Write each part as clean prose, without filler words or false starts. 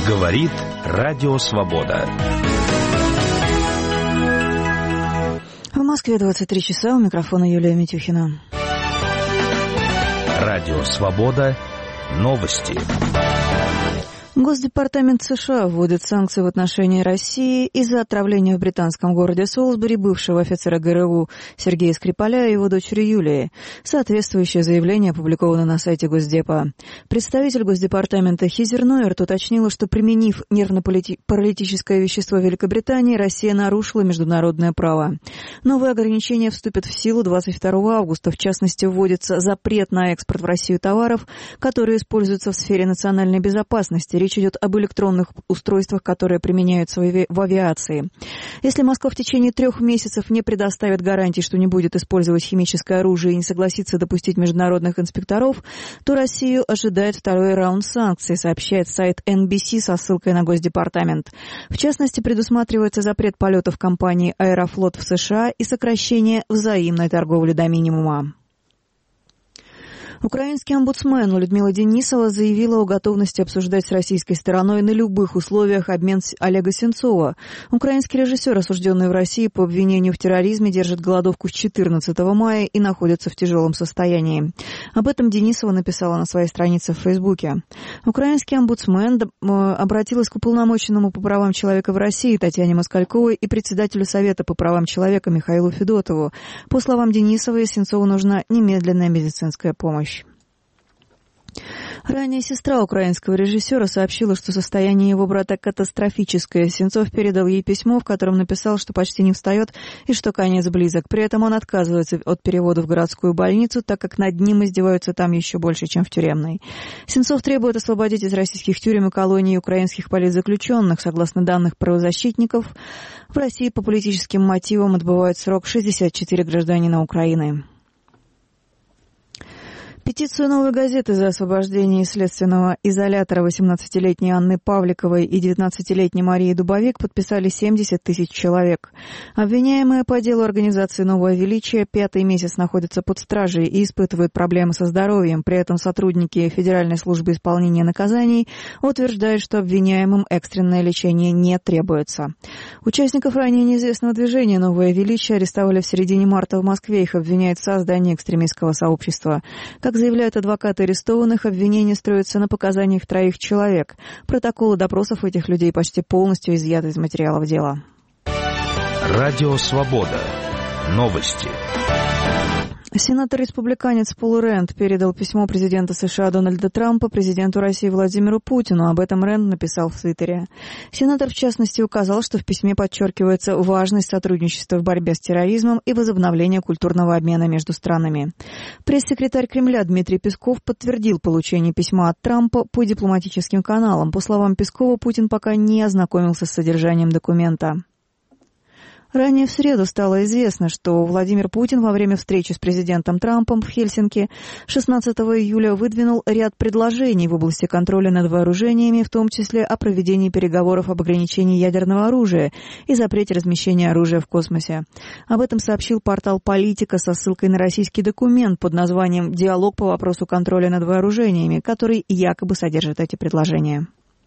Говорит Радио Свобода. В Москве 23 часа, у микрофона Юлия Митюхина. Радио Свобода. Новости. Госдепартамент США вводит санкции в отношении России из-за отравления в британском городе Солсбери бывшего офицера ГРУ Сергея Скрипаля и его дочери Юлии. Соответствующее заявление опубликовано на сайте Госдепа. Представитель Госдепартамента Хизер Нойерт уточнила, что, применив нервно-паралитическое вещество в Великобритании, Россия нарушила международное право. Новые ограничения вступят в силу 22 августа. В частности, вводится запрет на экспорт в Россию товаров, которые используются в сфере национальной безопасности. Речь идет об электронных устройствах, которые применяются в авиации. Если Москва в течение 3 месяцев не предоставит гарантий, что не будет использовать химическое оружие и не согласится допустить международных инспекторов, то Россию ожидает второй раунд санкций, сообщает сайт NBC со ссылкой на Госдепартамент. В частности, предусматривается запрет полетов компании «Аэрофлот» в США и сокращение взаимной торговли до минимума. Украинский омбудсмен Людмила Денисова заявила о готовности обсуждать с российской стороной на любых условиях обмен Олега Сенцова. Украинский режиссер, осужденный в России по обвинению в терроризме, держит голодовку с 14 мая и находится в тяжелом состоянии. Об этом Денисова написала на своей странице в Фейсбуке. Украинский омбудсмен обратилась к уполномоченному по правам человека в России Татьяне Москальковой и председателю Совета по правам человека Михаилу Федотову. По словам Денисовой, Сенцову нужна немедленная медицинская помощь. Ранее сестра украинского режиссера сообщила, что состояние его брата катастрофическое. Сенцов передал ей письмо, в котором написал, что почти не встает и что конец близок. При этом он отказывается от перевода в городскую больницу, так как над ним издеваются там еще больше, чем в тюремной. Сенцов требует освободить из российских тюрем и колоний украинских политзаключенных. Согласно данных правозащитников, в России по политическим мотивам отбывают срок 64 гражданина Украины. Петицию «Новой газеты» за освобождение из следственного изолятора 18-летней Анны Павликовой и 19-летней Марии Дубовик подписали 70 тысяч человек. Обвиняемые по делу организации «Новое величие» 5-й месяц находятся под стражей и испытывают проблемы со здоровьем. При этом сотрудники Федеральной службы исполнения наказаний утверждают, что обвиняемым экстренное лечение не требуется. Участников ранее неизвестного движения «Новое величие» арестовали в середине марта в Москве. Их обвиняют в создании экстремистского сообщества. Как заявляют адвокаты арестованных, обвинения строятся на показаниях 3 человек. Протоколы допросов этих людей почти полностью изъяты из материалов дела. Радио Свобода. Новости. Сенатор-республиканец Пол Рэнд передал письмо президента США Дональда Трампа президенту России Владимиру Путину. Об этом Рэнд написал в Твиттере. Сенатор, в частности, указал, что в письме подчеркивается важность сотрудничества в борьбе с терроризмом и возобновления культурного обмена между странами. Пресс-секретарь Кремля Дмитрий Песков подтвердил получение письма от Трампа по дипломатическим каналам. По словам Пескова, Путин пока не ознакомился с содержанием документа. Ранее в среду стало известно, что Владимир Путин во время встречи с президентом Трампом в Хельсинки 16 июля выдвинул ряд предложений в области контроля над вооружениями, в том числе о проведении переговоров об ограничении ядерного оружия и запрете размещения оружия в космосе. Об этом сообщил портал «Политика» со ссылкой на российский документ под названием «Диалог по вопросу контроля над вооружениями», который якобы содержит эти предложения.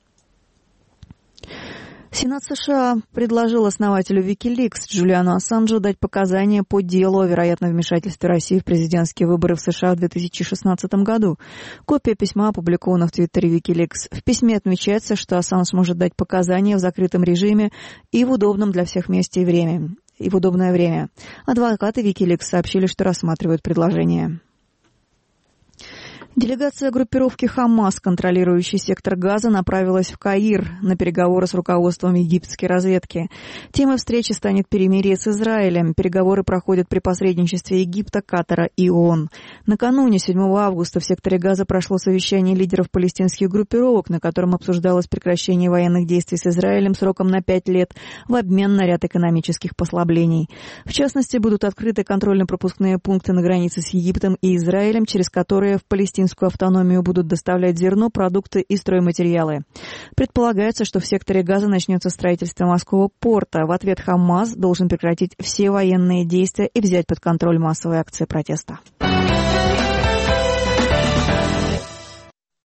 Сенат США предложил основателю Wikileaks Джулиану Ассанжу дать показания по делу о вероятном вмешательстве России в президентские выборы в США в 2016 году. Копия письма опубликована в Твиттере Wikileaks. В письме отмечается, что Ассанж может дать показания в закрытом режиме и в удобном для всех месте и в удобное время. Адвокаты Wikileaks сообщили, что рассматривают предложение. Делегация группировки «Хамас», контролирующей сектор Газа, направилась в Каир на переговоры с руководством египетской разведки. Темой встречи станет перемирие с Израилем. Переговоры проходят при посредничестве Египта, Катара и ООН. Накануне, 7 августа, в секторе Газа прошло совещание лидеров палестинских группировок, на котором обсуждалось прекращение военных действий с Израилем сроком на 5 лет в обмен на ряд экономических послаблений. В частности, будут открыты контрольно-пропускные пункты на границе с Египтом и Израилем, через которые в палестинскую автономию будут доставлять зерно, продукты и стройматериалы. Предполагается, что в секторе Газа начнется строительство морского порта. В ответ Хамас должен прекратить все военные действия и взять под контроль массовые акции протеста.